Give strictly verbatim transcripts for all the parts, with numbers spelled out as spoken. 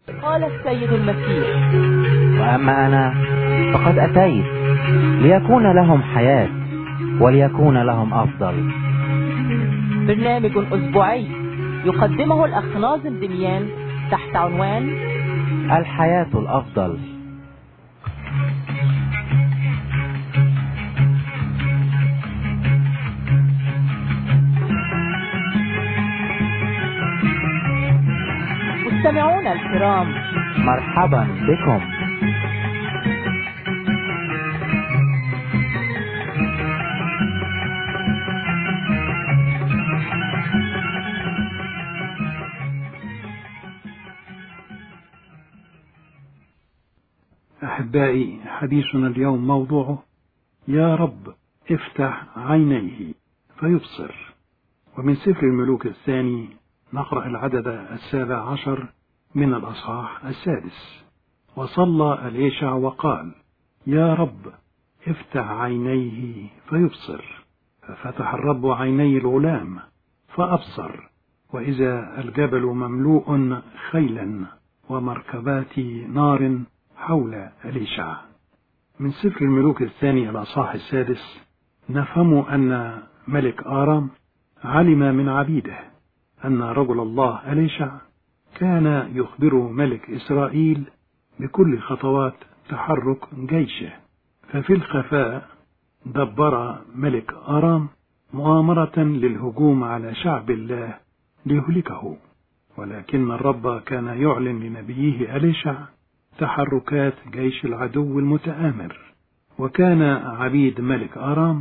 قال السيد المسيح: وأما أنا فقد أتيت ليكون لهم حياة وليكون لهم أفضل. برنامج أسبوعي يقدمه الأخ ناظم دميان تحت عنوان الحياة الأفضل. مستمعونا الكرام، مرحبا بكم. أحبائي، حديثنا اليوم موضوعه يا رب افتح عينيه فيبصر. ومن سفر الملوك الثاني نقرأ العدد السابع عشر من الأصحاح السادس. وصلى أليشع وقال: يا رب افتح عينيه فيبصر. ففتح الرب عيني الغلام فأبصر، وإذا الجبل مملوء خيلا ومركبات نار حول أليشع. من سفر الملوك الثاني الأصحاح السادس نفهم أن ملك آرام علم من عبيده أن رجل الله أليشع كان يخبر ملك إسرائيل بكل خطوات تحرك جيشه. ففي الخفاء دبر ملك آرام مؤامرة للهجوم على شعب الله ليهلكه، ولكن الرب كان يعلن لنبيه أليشع تحركات جيش العدو المتآمر. وكان عبيد ملك آرام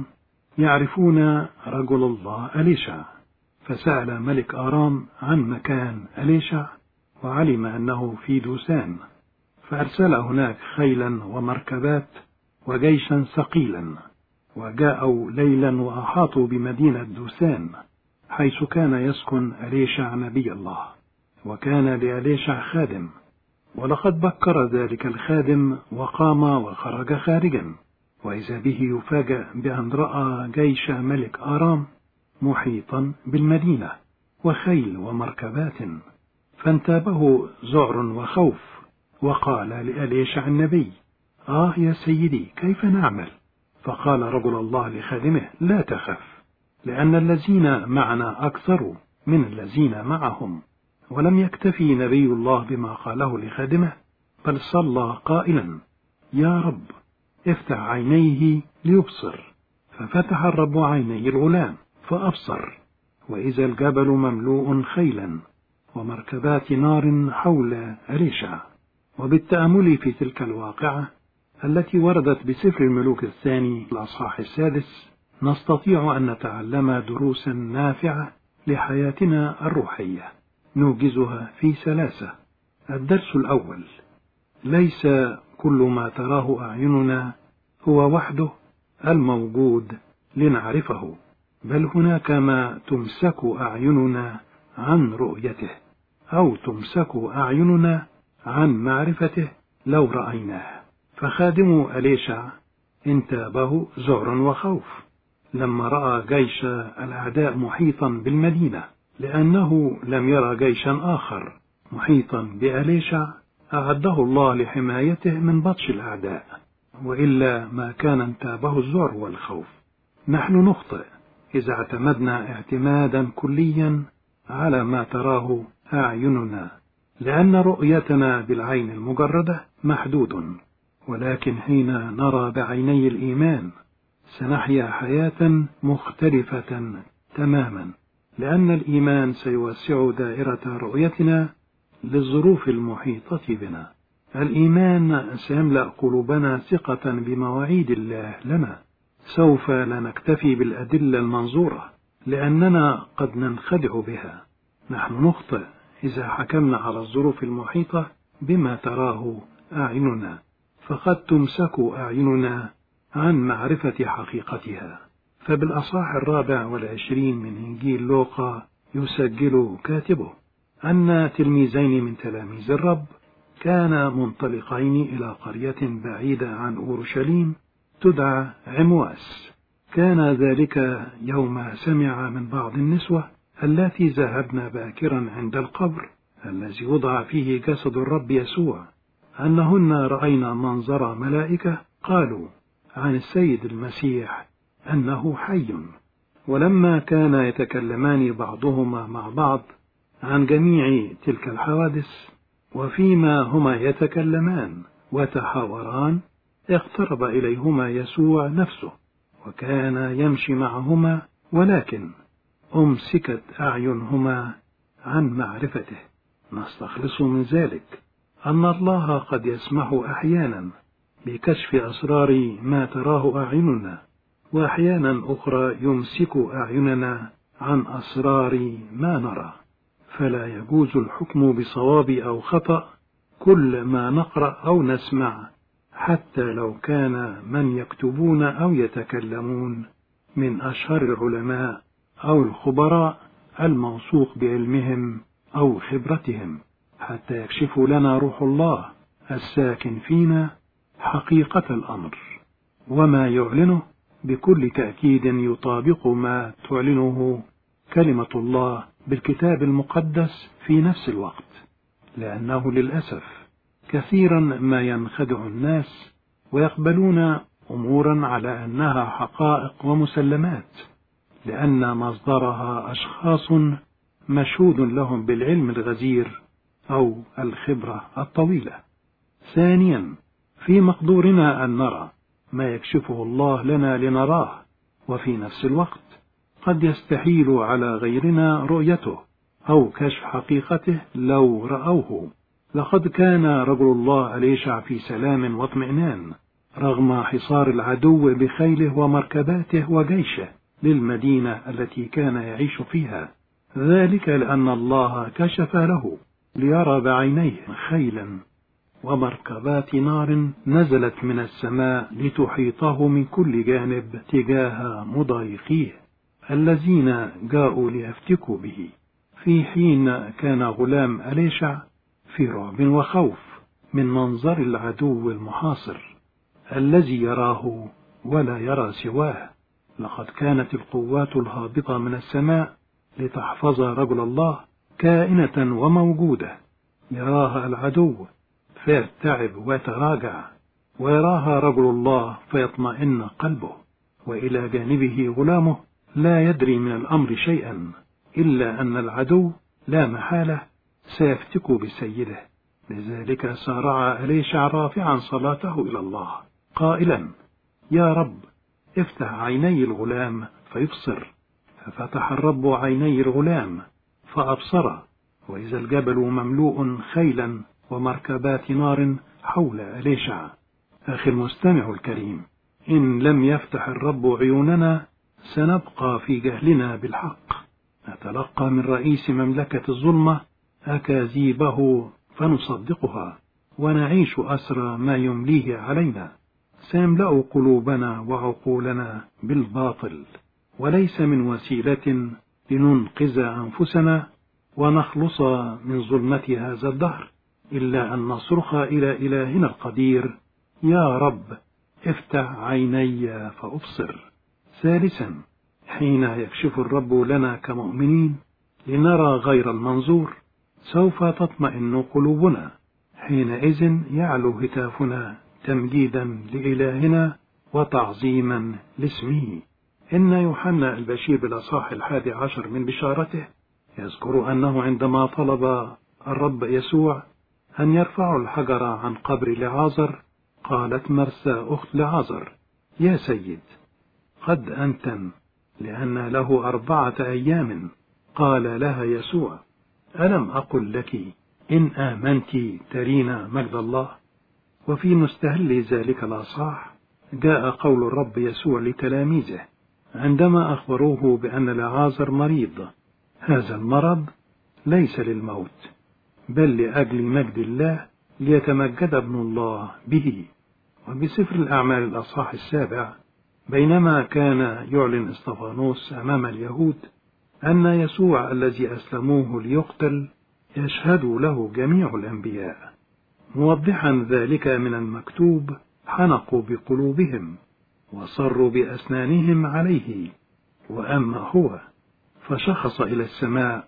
يعرفون رجل الله أليشع، فسأل ملك آرام عن مكان أليشع وعلم أنه في دوسان، فأرسل هناك خيلا ومركبات وجيشا ثقيلا، وجاءوا ليلا وأحاطوا بمدينة دوسان حيث كان يسكن أليشع نبي الله. وكان لأليشع خادم، ولقد بكر ذلك الخادم وقام وخرج خارجا، وإذا به يفاجأ بأن رأى جيش ملك آرام محيطا بالمدينة وخيل ومركبات، فانتابه ذعر وخوف، وقال لأليشع النبي: آه يا سيدي، كيف نعمل؟ فقال رجل الله لخادمه: لا تخف، لأن الذين معنا أكثر من الذين معهم. ولم يكتفي نبي الله بما قاله لخادمه، بل صلى قائلا: يا رب افتح عينيه ليبصر. ففتح الرب عيني الغلام فأبصر، وإذا الجبل مملوء خيلا ومركبات نار حول أليشع. وبالتأمل في تلك الواقعة التي وردت بسفر الملوك الثاني الأصحاح السادس نستطيع أن نتعلم دروسا نافعة لحياتنا الروحية، نوجزها في ثلاثة. الدرس الأول: ليس كل ما تراه أعيننا هو وحده الموجود لنعرفه، بل هناك ما تمسك أعيننا عن رؤيته، أو تمسك أعيننا عن معرفته لو رأيناه. فخادم أليشع انتابه ذعر وخوف لما رأى جيش الأعداء محيطا بالمدينة، لأنه لم يرى جيشا آخر محيطا بأليشع أعده الله لحمايته من بطش الأعداء، وإلا ما كان انتابه الذعر والخوف. نحن نخطئ إذا اعتمدنا اعتمادا كليا على ما تراه أعيننا، لأن رؤيتنا بالعين المجردة محدود، ولكن حين نرى بعيني الإيمان سنحيا حياة مختلفة تماما، لأن الإيمان سيوسع دائرة رؤيتنا للظروف المحيطة بنا. الإيمان سيملأ قلوبنا ثقة بمواعيد الله لنا. سوف لا نكتفي بالأدلة المنظورة، لأننا قد ننخدع بها. نحن نخطئ إذا حكمنا على الظروف المحيطة بما تراه أعيننا، فقد تمسك أعيننا عن معرفة حقيقتها. فبالأصحاح الرابع والعشرين من إنجيل لوقا يسجل كاتبه أن تلميذين من تلاميذ الرب كانا منطلقين إلى قرية بعيدة عن أورشليم تدعى عمواس. كان ذلك يوم سمع من بعض النسوة التي ذهبن باكرا عند القبر الذي وضع فيه جسد الرب يسوع أنهن رأينا منظر ملائكة قالوا عن السيد المسيح أنه حي. ولما كان يتكلمان بعضهما مع بعض عن جميع تلك الحوادث وفيما هما يتكلمان وتحاوران اقترب إليهما يسوع نفسه وكان يمشي معهما، ولكن أمسكت أعينهما عن معرفته. نستخلص من ذلك أن الله قد يسمح أحيانا بكشف أسرار ما تراه أعيننا، وأحيانا أخرى يمسك أعيننا عن أسرار ما نرى. فلا يجوز الحكم بصواب أو خطأ كل ما نقرأ أو نسمع، حتى لو كان من يكتبون أو يتكلمون من أشهر العلماء أو الخبراء الموثوق بعلمهم أو خبرتهم، حتى يكشف لنا روح الله الساكن فينا حقيقة الأمر، وما يعلنه بكل تأكيد يطابق ما تعلنه كلمة الله بالكتاب المقدس في نفس الوقت. لأنه للأسف كثيرا ما ينخدع الناس ويقبلون أمورا على أنها حقائق ومسلمات لأن مصدرها أشخاص مشهود لهم بالعلم الغزير أو الخبرة الطويلة. ثانيا، في مقدورنا أن نرى ما يكشفه الله لنا لنراه، وفي نفس الوقت قد يستحيل على غيرنا رؤيته أو كشف حقيقته لو رأوه. لقد كان رجل الله أليشع في سلام واطمئنان رغم حصار العدو بخيله ومركباته وجيشه للمدينة التي كان يعيش فيها، ذلك لأن الله كشف له ليرى بعينيه خيلا ومركبات نار نزلت من السماء لتحيطه من كل جانب تجاه مضايقيه الذين جاءوا ليفتكوا به، في حين كان غلام أليشع في رعب وخوف من منظر العدو المحاصر الذي يراه ولا يرى سواه. لقد كانت القوات الهابطة من السماء لتحفظ رجل الله كائنة وموجودة، يراها العدو فيرتعب ويتراجع، ويراها رجل الله فيطمئن قلبه، وإلى جانبه غلامه لا يدري من الأمر شيئا إلا أن العدو لا محالة سيفتك بسيده. لذلك سارع أليشع رافعا صلاته إلى الله قائلا: يا رب افتح عيني الغلام فيبصر. ففتح الرب عيني الغلام فأبصر، وإذا الجبل مملوء خيلا ومركبات نار حول أليشع. أخي المستمع الكريم، إن لم يفتح الرب عيوننا سنبقى في جهلنا بالحق، نتلقى من رئيس مملكة الظلمة أكاذيبه فنصدقها، ونعيش أسرى ما يمليه علينا. سيملأ قلوبنا وعقولنا بالباطل، وليس من وسيلة لننقذ أنفسنا ونخلص من ظلمة هذا الدهر إلا أن نصرخ إلى إلهنا القدير: يا رب افتح عيني فأبصر. ثالثا، حين يكشف الرب لنا كمؤمنين لنرى غير المنظور سوف تطمئن قلوبنا، حينئذ يعلو هتافنا تمجيدا لإلهنا وتعظيما لاسمه. إن يوحنا البشير بالأصحاح الحادي عشر من بشارته يذكر أنه عندما طلب الرب يسوع أن يرفع الحجر عن قبر لعازر، قالت مرثا أخت لعازر: يا سيد، قد أنتن، لأن له أربعة أيام. قال لها يسوع: ألم أقل لك إن آمنت ترين مجد الله؟ وفي مستهل ذلك الأصحاح جاء قول الرب يسوع لتلاميذه عندما أخبروه بأن لعازر مريض: هذا المرض ليس للموت، بل لأجل مجد الله ليتمجد ابن الله به. وبسفر الأعمال الأصحاح السابع، بينما كان يعلن اسطفانوس أمام اليهود أن يسوع الذي أسلموه ليقتل يشهد له جميع الأنبياء، موضحا ذلك من المكتوب: حنقوا بقلوبهم وصروا بأسنانهم عليه. وأما هو فشخص إلى السماء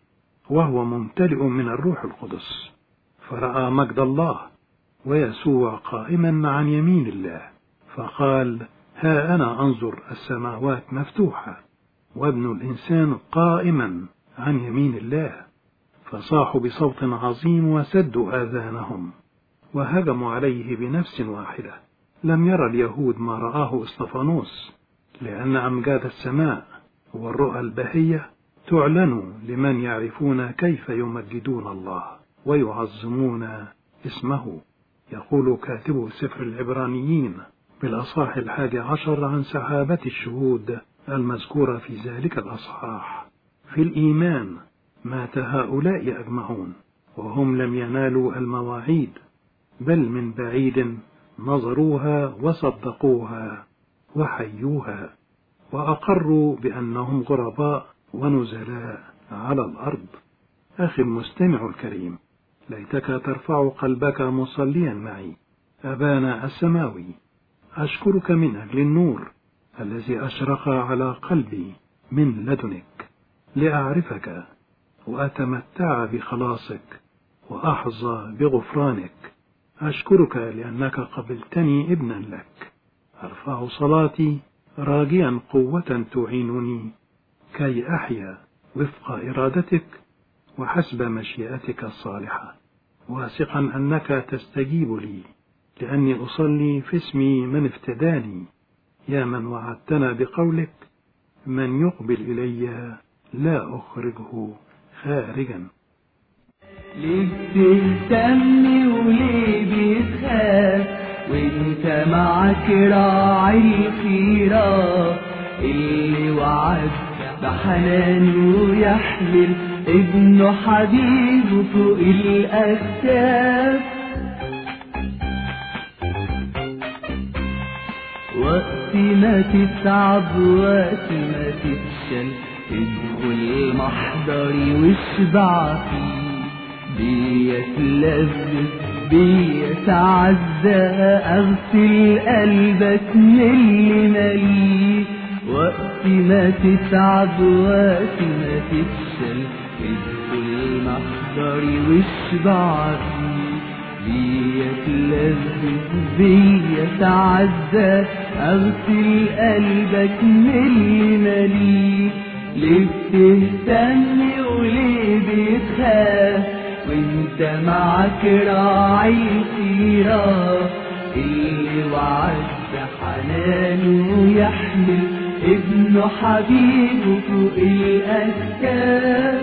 وهو ممتلئ من الروح القدس، فرأى مجد الله ويسوع قائما عن يمين الله، فقال: ها أنا أنظر السماوات مفتوحة وابن الإنسان قائما عن يمين الله. فصاحوا بصوت عظيم وسدوا آذانهم وهجموا عليه بنفس واحدة. لم يرى اليهود ما رآه اسطفانوس، لأن أمجاد السماء والرؤى البهية تعلن لمن يعرفون كيف يمجدون الله ويعظمون اسمه. يقول كاتب سفر العبرانيين بالأصحاح الحادي عشر عن سحابة الشهود المذكورة في ذلك الأصحاح: في الإيمان مات هؤلاء أجمعون، وهم لم ينالوا المواعيد، بل من بعيد نظروها وصدقوها وحيوها، وأقروا بأنهم غرباء ونزلاء على الأرض. أخي المستمع الكريم، ليتك ترفع قلبك مصليا معي: أبانا السماوي، أشكرك من أجل النور الذي أشرق على قلبي من لدنك لأعرفك وأتمتع بخلاصك وأحظى بغفرانك. أشكرك لأنك قبلتني ابنا لك. أرفع صلاتي راجيا قوة تعينني كي أحيا وفق إرادتك وحسب مشيئتك الصالحة، واثقا أنك تستجيب لي، لأني أصلي في اسم من افتداني، يا من وعدتنا بقولك: من يقبل إلي لا أخرجه خارجا. ليه بتهتم وليه بتخاف وانت معاك راعي الخيرات اللي وعد بحنانه يحمل ابنه حبيبه فوق الأكتاف. وقت ما تتعب وقت ما تفشل ادخل محضري واشبع فيه، بيتلذذ بيتعزى اغسل قلبك من اللي مليه. وقت ما تتعب وقت ما تفشل ادخل محضري واشبع فيه، بيتلذذ بيتعزى اغسل قلبك من اللي مليه. ليه بتهتم وليه بتخاف وانت معاك راعي الخيرات اللي وعد حنانه يحمل ابنه حبيبه فوق الأكتاف.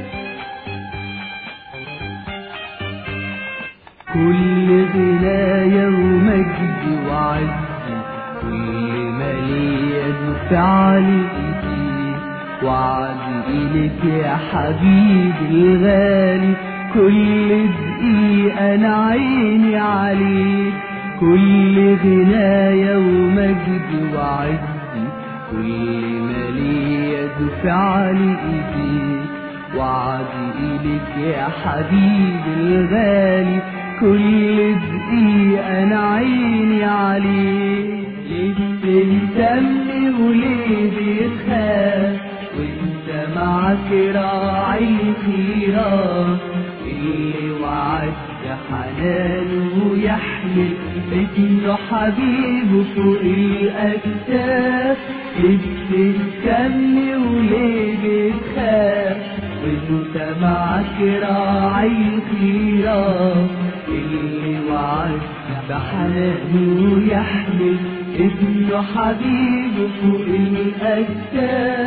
كل غناية ومجد وعز كل مالية فعل وعد إليك يا حبيبي الغالي، كل دقيقة أنا عيني عليك. كل غناية ومجد وعز كل مالية فعل إيديك، وعد إليك يا حبيبي الغالي، كل دقيقة أنا عيني عليك. ليه بتهتم وليه بتخاف وانت معاك راعي الخيرات اللي وعد حنانه يحمل ابنه حبيبه فوق الأكتاف. ليه بتهتم وليه بتخاف وانت معاك راعي الخيرات اللي وعد بحنانه يحمل ابنه حبيبه فوق الأكتاف.